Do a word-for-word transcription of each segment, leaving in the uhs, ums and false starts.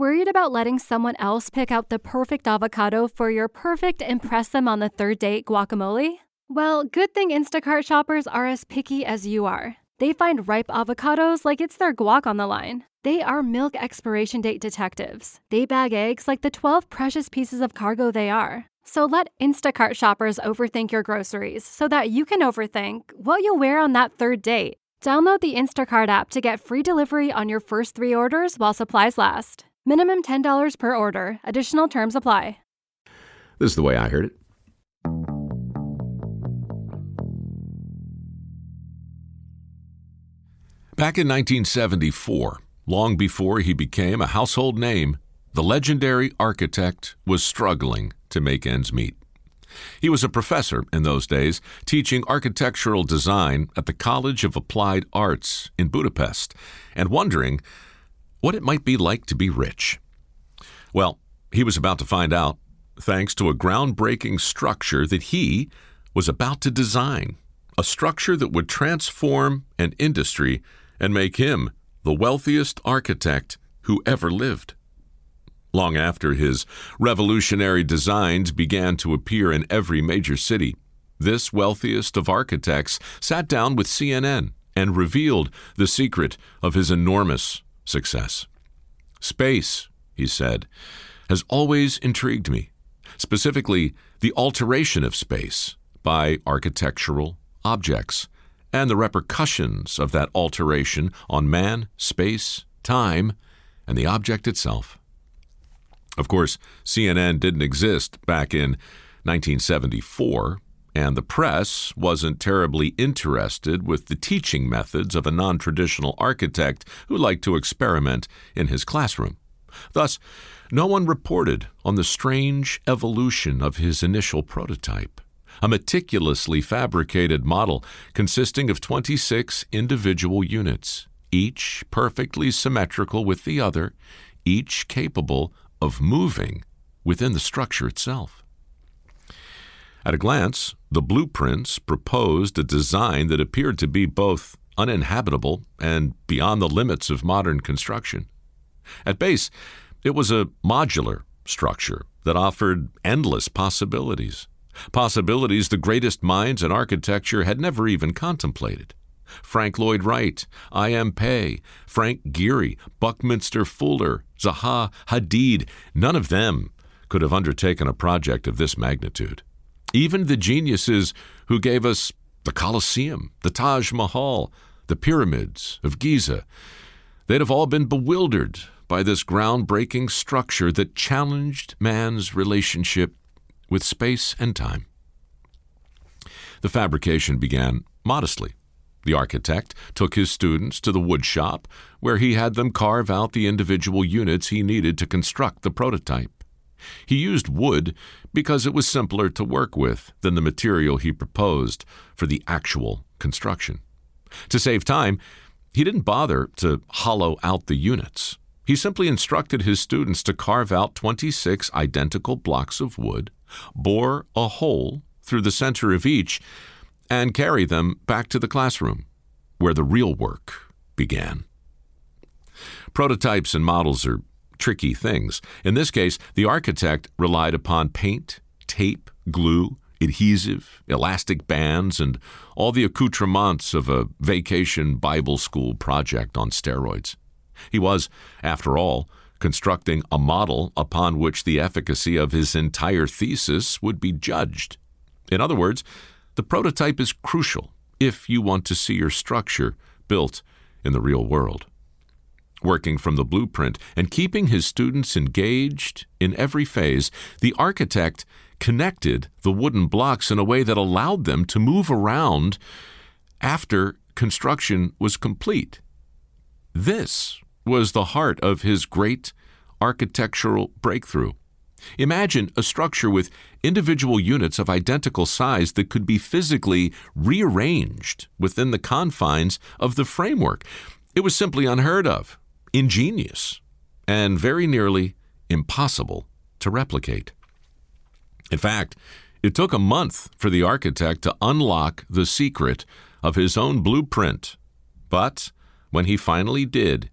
Worried about letting someone else pick out the perfect avocado for your perfect impress them on the third date guacamole? Well, good thing Instacart shoppers are as picky as you are. They find ripe avocados like it's their guac on the line. They are milk expiration date detectives. They bag eggs like the twelve precious pieces of cargo they are. So let Instacart shoppers overthink your groceries so that you can overthink what you'll wear on that third date. Download the Instacart app to get free delivery on your first three orders while supplies last. Minimum ten dollars per order. Additional terms apply. This is the way I heard it. Back in nineteen seventy-four, long before he became a household name, the legendary architect was struggling to make ends meet. He was a professor in those days, teaching architectural design at the College of Applied Arts in Budapest, and wondering what it might be like to be rich. Well, he was about to find out, thanks to a groundbreaking structure that he was about to design, a structure that would transform an industry and make him the wealthiest architect who ever lived. Long after his revolutionary designs began to appear in every major city, this wealthiest of architects sat down with C N N and revealed the secret of his enormous success. Space, he said, has always intrigued me, specifically the alteration of space by architectural objects and the repercussions of that alteration on man, space, time, and the object itself. Of course, C N N didn't exist back in nineteen seventy-four, and the press wasn't terribly interested with the teaching methods of a non-traditional architect who liked to experiment in his classroom. Thus, no one reported on the strange evolution of his initial prototype, a meticulously fabricated model consisting of twenty-six individual units, each perfectly symmetrical with the other, each capable of moving within the structure itself. At a glance, the blueprints proposed a design that appeared to be both uninhabitable and beyond the limits of modern construction. At base, it was a modular structure that offered endless possibilities, possibilities the greatest minds in architecture had never even contemplated. Frank Lloyd Wright, I M Pei, Frank Gehry, Buckminster Fuller, Zaha Hadid, none of them could have undertaken a project of this magnitude. Even the geniuses who gave us the Colosseum, the Taj Mahal, the pyramids of Giza, they'd have all been bewildered by this groundbreaking structure that challenged man's relationship with space and time. The fabrication began modestly. The architect took his students to the wood shop, where he had them carve out the individual units he needed to construct the prototype. He used wood because it was simpler to work with than the material he proposed for the actual construction. To save time, he didn't bother to hollow out the units. He simply instructed his students to carve out twenty-six identical blocks of wood, bore a hole through the center of each, and carry them back to the classroom, where the real work began. Prototypes and models are tricky things. In this case, the architect relied upon paint, tape, glue, adhesive, elastic bands, and all the accoutrements of a vacation Bible school project on steroids. He was, after all, constructing a model upon which the efficacy of his entire thesis would be judged. In other words, the prototype is crucial if you want to see your structure built in the real world. Working from the blueprint and keeping his students engaged in every phase, the architect connected the wooden blocks in a way that allowed them to move around after construction was complete. This was the heart of his great architectural breakthrough. Imagine a structure with individual units of identical size that could be physically rearranged within the confines of the framework. It was simply unheard of, ingenious, and very nearly impossible to replicate. In fact, it took a month for the architect to unlock the secret of his own blueprint. But when he finally did,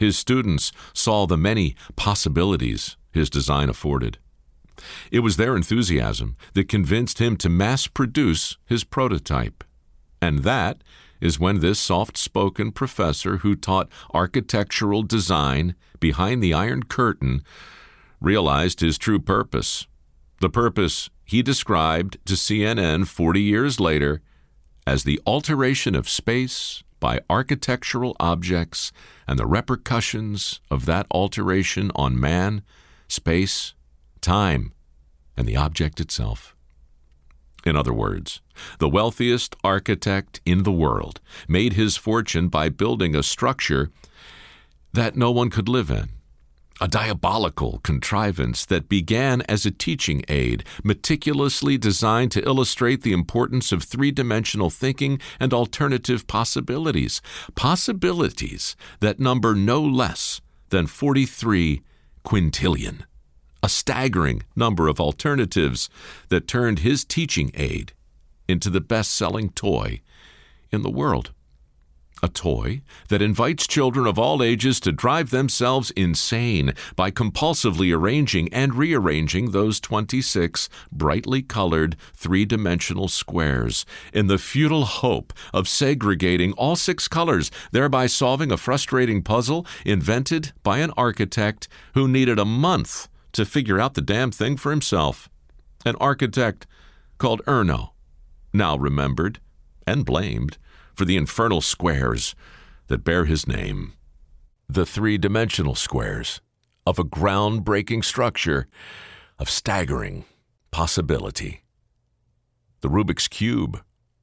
His students saw the many possibilities his design afforded. It was their enthusiasm that convinced him to mass-produce his prototype. And that is when this soft-spoken professor who taught architectural design behind the Iron Curtain realized his true purpose, the purpose he described to C N N forty years later as the alteration of space by architectural objects and the repercussions of that alteration on man, space, time, and the object itself. In other words, the wealthiest architect in the world made his fortune by building a structure that no one could live in, a diabolical contrivance that began as a teaching aid, meticulously designed to illustrate the importance of three-dimensional thinking and alternative possibilities, possibilities that number no less than forty-three quintillion, a staggering number of alternatives that turned his teaching aid into the best-selling toy in the world. A toy that invites children of all ages to drive themselves insane by compulsively arranging and rearranging those twenty-six brightly colored three-dimensional squares in the futile hope of segregating all six colors, thereby solving a frustrating puzzle invented by an architect who needed a month to figure out the damn thing for himself. An architect called Erno, now remembered and blamed for the infernal squares that bear his name. The three-dimensional squares of a groundbreaking structure of staggering possibility. The Rubik's Cube.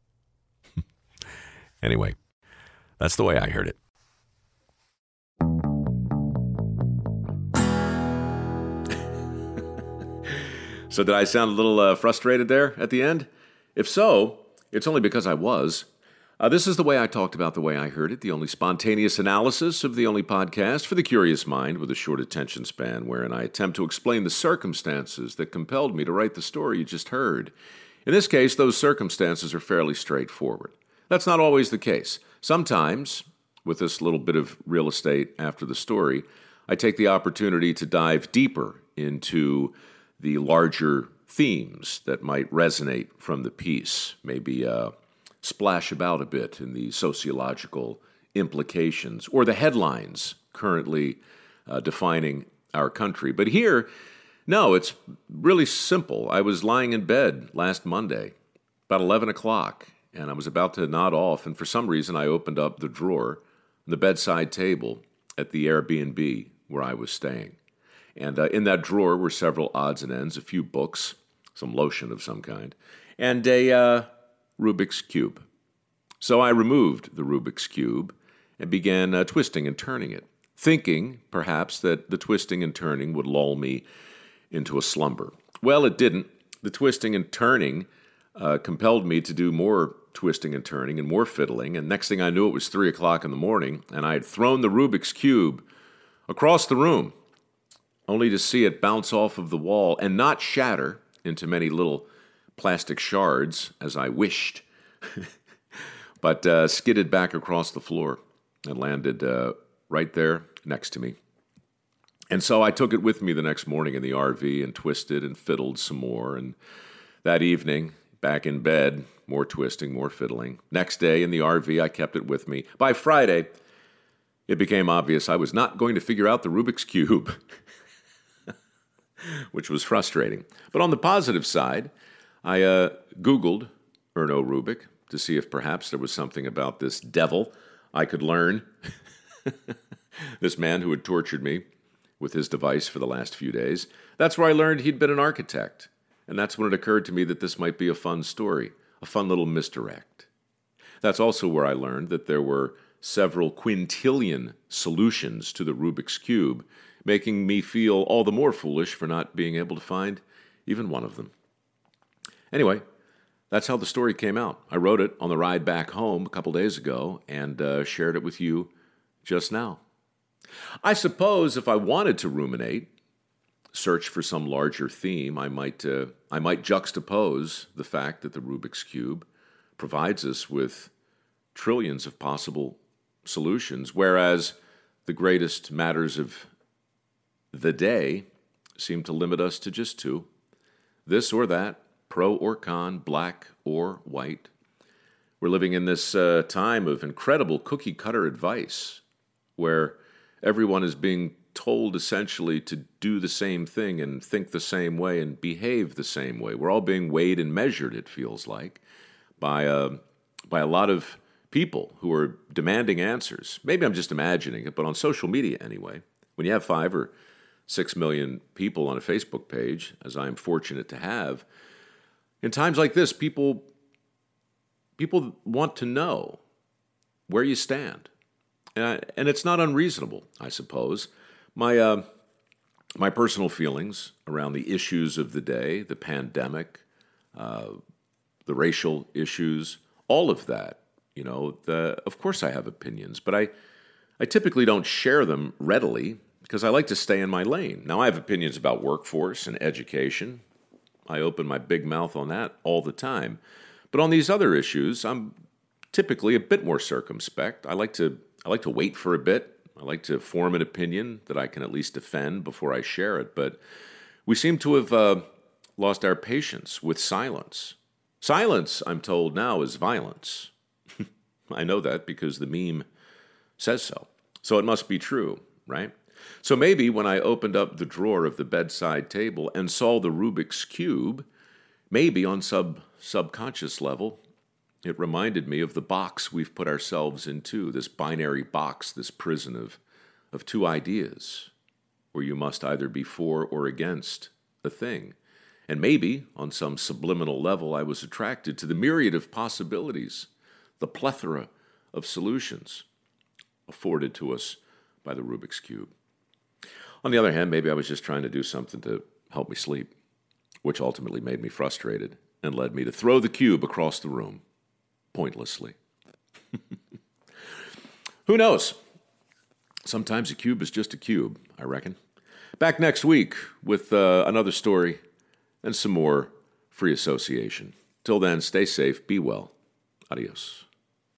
Anyway, that's the way I heard it. So did I sound a little uh, frustrated there at the end? If so, it's only because I was. Uh, this is the way I talked about the way I heard it, the only spontaneous analysis of the only podcast for the curious mind with a short attention span, wherein I attempt to explain the circumstances that compelled me to write the story you just heard. In this case, those circumstances are fairly straightforward. That's not always the case. Sometimes, with this little bit of real estate after the story, I take the opportunity to dive deeper into the larger themes that might resonate from the piece, maybe uh, splash about a bit in the sociological implications or the headlines currently uh, defining our country. But here, no, it's really simple. I was lying in bed last Monday, about eleven o'clock, and I was about to nod off, and for some reason I opened up the drawer on the bedside table at the Airbnb where I was staying. And uh, in that drawer were several odds and ends, a few books, some lotion of some kind, and a uh, Rubik's Cube. So I removed the Rubik's Cube and began uh, twisting and turning it, thinking, perhaps, that the twisting and turning would lull me into a slumber. Well, it didn't. The twisting and turning uh, compelled me to do more twisting and turning and more fiddling, and next thing I knew, it was three o'clock in the morning, and I had thrown the Rubik's Cube across the room, only to see it bounce off of the wall and not shatter into many little plastic shards, as I wished, but uh, skidded back across the floor and landed uh, right there next to me. And so I took it with me the next morning in the R V and twisted and fiddled some more. And that evening, back in bed, more twisting, more fiddling. Next day in the R V, I kept it with me. By Friday, it became obvious I was not going to figure out the Rubik's Cube, which was frustrating. But on the positive side, I uh, Googled Erno Rubik to see if perhaps there was something about this devil I could learn. This man who had tortured me with his device for the last few days. That's where I learned he'd been an architect. And that's when it occurred to me that this might be a fun story, a fun little misdirect. That's also where I learned that there were several quintillion solutions to the Rubik's Cube, making me feel all the more foolish for not being able to find even one of them. Anyway, that's how the story came out. I wrote it on the ride back home a couple days ago and uh, shared it with you just now. I suppose if I wanted to ruminate, search for some larger theme, I might uh, I might juxtapose the fact that the Rubik's Cube provides us with trillions of possible solutions, whereas the greatest matters of the day seem to limit us to just two. This or that, pro or con, black or white. We're living in this uh, time of incredible cookie-cutter advice where everyone is being told essentially to do the same thing and think the same way and behave the same way. We're all being weighed and measured, it feels like, by a, by a lot of people who are demanding answers. Maybe I'm just imagining it, but on social media anyway, when you have five or six million people on a Facebook page, as I am fortunate to have, in times like this, people people want to know where you stand. And, I, and it's not unreasonable, I suppose. My uh, my personal feelings around the issues of the day, the pandemic, uh, the racial issues, all of that, you know, the, of course I have opinions, but I, I typically don't share them readily because I like to stay in my lane. Now, I have opinions about workforce and education. I open my big mouth on that all the time. But on these other issues, I'm typically a bit more circumspect. I like to I like to wait for a bit. I like to form an opinion that I can at least defend before I share it. But we seem to have uh, lost our patience with silence. Silence, I'm told now, is violence. I know that because the meme says so. So it must be true, right? So maybe when I opened up the drawer of the bedside table and saw the Rubik's Cube, maybe on sub subconscious level, it reminded me of the box we've put ourselves into, this binary box, this prison of, of two ideas, where you must either be for or against a thing. And maybe, on some subliminal level, I was attracted to the myriad of possibilities, the plethora of solutions afforded to us by the Rubik's Cube. On the other hand, maybe I was just trying to do something to help me sleep, which ultimately made me frustrated and led me to throw the cube across the room, pointlessly. Who knows? Sometimes a cube is just a cube, I reckon. Back next week with uh, another story and some more free association. Till then, stay safe, be well. Adios.